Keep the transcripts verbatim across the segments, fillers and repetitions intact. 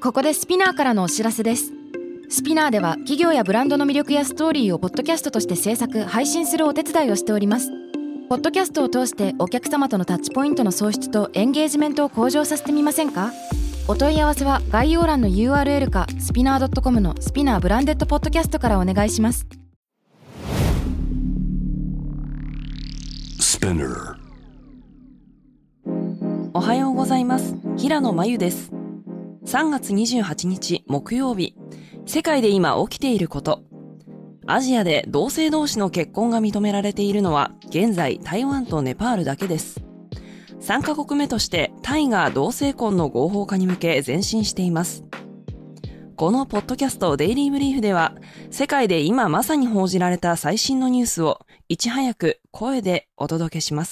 ここでスピナーからのお知らせです。スピナーでは企業やブランドの魅力やストーリーをポッドキャストとして制作・配信するお手伝いをしております。ポッドキャストを通してお客様とのタッチポイントの創出とエンゲージメントを向上させてみませんか？お問い合わせは概要欄の ユーアールエル かスピナー ドットコム のスピナーブランデッドポッドキャストからお願いします。 おはようございます。平野真由です。さんがつにじゅうはちにち木曜日、世界で今起きていること。アジアで同性同士の結婚が認められているのは現在台湾とネパールだけです。さんかこくめとしてタイが同性婚の合法化に向け前進しています。このポッドキャストデイリーブリーフでは、世界で今まさに報じられた最新のニュースをいち早く声でお届けします。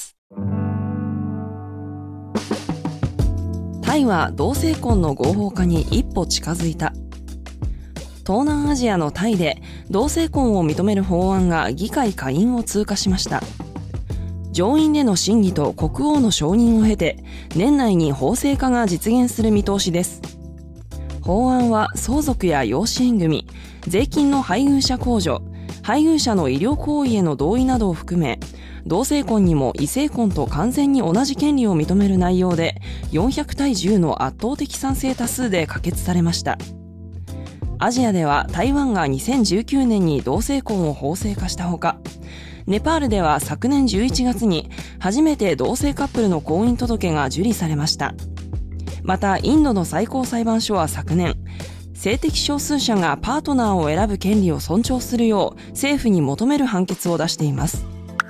タイは同性婚の合法化に一歩近づいた。東南アジアのタイで同性婚を認める法案が議会下院を通過しました。上院での審議と国王の承認を経て、年内に法制化が実現する見通しです。法案は相続や養子縁組、税金の配偶者控除、配偶者の医療行為への同意などを含め、同性婚にも異性婚と完全に同じ権利を認める内容でよんひゃくたいじゅうの圧倒的賛成多数で可決されました。アジアでは台湾がにせんじゅうきゅうねんに同性婚を法制化したほか、ネパールでは昨年じゅういちがつに初めて同性カップルの婚姻届が受理されました。またインドの最高裁判所は昨年、性的少数者がパートナーを選ぶ権利を尊重するよう政府に求める判決を出しています。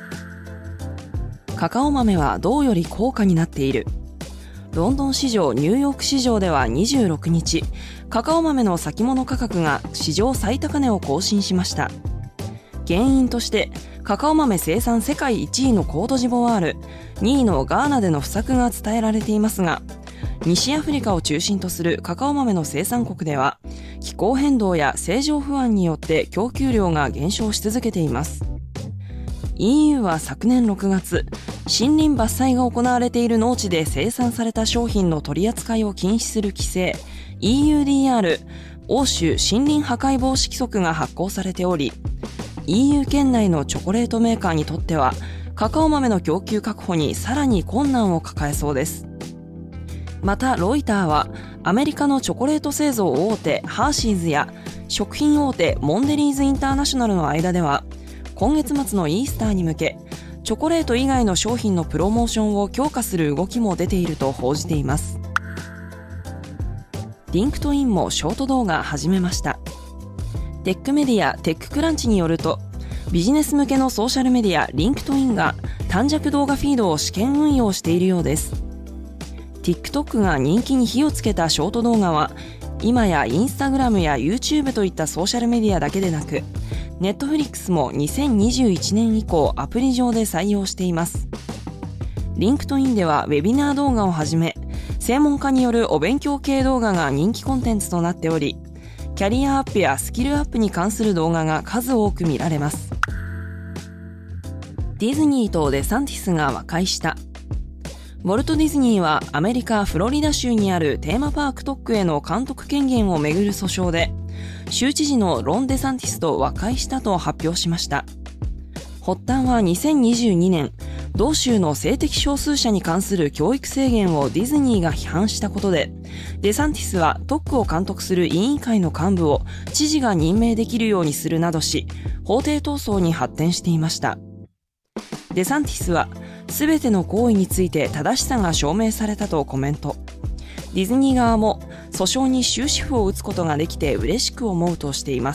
カカオ豆は銅より高価になっている。ロンドン市場、ニューヨーク市場ではにじゅうろくにち、カカオ豆の先物価格が史上最高値を更新しました。原因としてカカオ豆生産世界いちいのコートジボワール、にいのガーナでの不作が伝えられていますが、西アフリカを中心とするカカオ豆の生産国では気候変動や政情不安によって供給量が減少し続けています。イーユー は昨年ろくがつ、森林伐採が行われている農地で生産された商品の取り扱いを禁止する規制 イーユーディーアール 欧州森林破壊防止規則が発行されており、 イーユー 圏内のチョコレートメーカーにとってはカカオ豆の供給確保にさらに困難を抱えそうです。またロイターはアメリカのチョコレート製造大手ハーシーズや食品大手モンデリーズインターナショナルの間では、今月末のイースターに向けチョコレート以外の商品のプロモーションを強化する動きも出ていると報じています。リンクトインもショート動画始めました。テックメディアテッククランチによると、ビジネス向けのソーシャルメディアリンクトインが短尺動画フィードを試験運用しているようです。 TikTok が人気に火をつけたショート動画は、今やインスタグラムや YouTube といったソーシャルメディアだけでなく、ネットフリックスもにせんにじゅういちねん以降アプリ上で採用しています。リンクトインではウェビナー動画をはじめ、専門家によるお勉強系動画が人気コンテンツとなっており、キャリアアップやスキルアップに関する動画が数多く見られます。ディズニーとデサンティスが和解した。ウォルト・ディズニーはアメリカ・フロリダ州にあるテーマパーク特区への監督権限をめぐる訴訟で、州知事のロン・デサンティスと和解したと発表しました。発端はにせんにじゅうにねん、同州の性的少数者に関する教育制限をディズニーが批判したことで、デサンティスは特区を監督する委員会の幹部を知事が任命できるようにするなどし、法廷闘争に発展していました。デサンティスは、すべての行為について正しさが証明されたとコメント。ディズニー側も訴訟に終止符を打つことができて嬉しく思うとしています。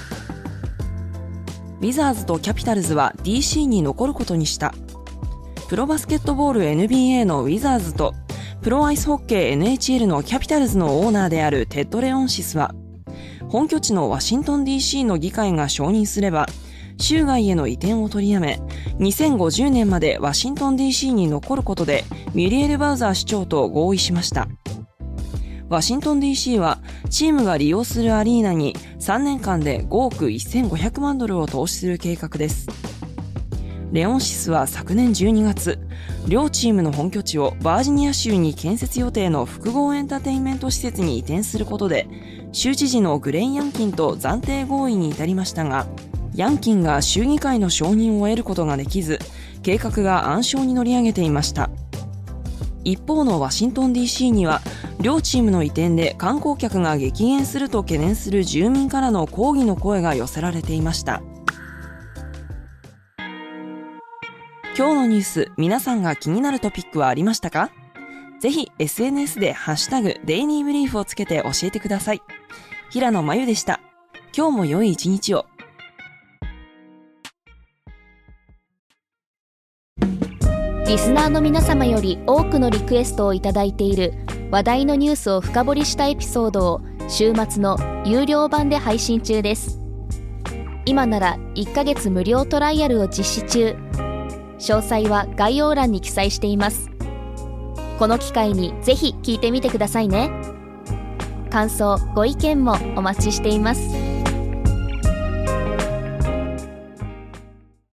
ウィザーズとキャピタルズは ディーシー に残ることにした。プロバスケットボール エヌビーエー のウィザーズとプロアイスホッケー エヌエイチエル のキャピタルズのオーナーであるテッド・レオンシスは、本拠地のワシントン ディーシー の議会が承認すれば州外への移転を取りやめ、にせんごじゅうねんまでワシントン ディーシー に残ることでミュリエル・バウザー市長と合意しました。ワシントン ディーシー はチームが利用するアリーナにさんねんかんでごおくせんごひゃくまんドルを投資する計画です。 レオンシスは昨年じゅうにがつ、両チームの本拠地をバージニア州に建設予定の複合エンターテインメント施設に移転することで、州知事のグレイン・ヤンキンと暫定合意に至りましたが、ヤンキンが州議会の承認を得ることができず、計画が暗礁に乗り上げていました。一方のワシントン ディーシー には、両チームの移転で観光客が激減すると懸念する住民からの抗議の声が寄せられていました。今日のニュース、皆さんが気になるトピックはありましたか？ぜひ エスエヌエス でハッシュタグデイリーブリーフをつけて教えてください。平野真由でした。今日も良い一日を。 リスナーの皆様より多くのリクエストをいただいている話題のニュースを深掘りしたエピソードを週末の有料版で配信中です。今ならいっかげつ無料トライアルを実施中。詳細は概要欄に記載しています。この機会にぜひ聞いてみてくださいね。感想、ご意見もお待ちしています。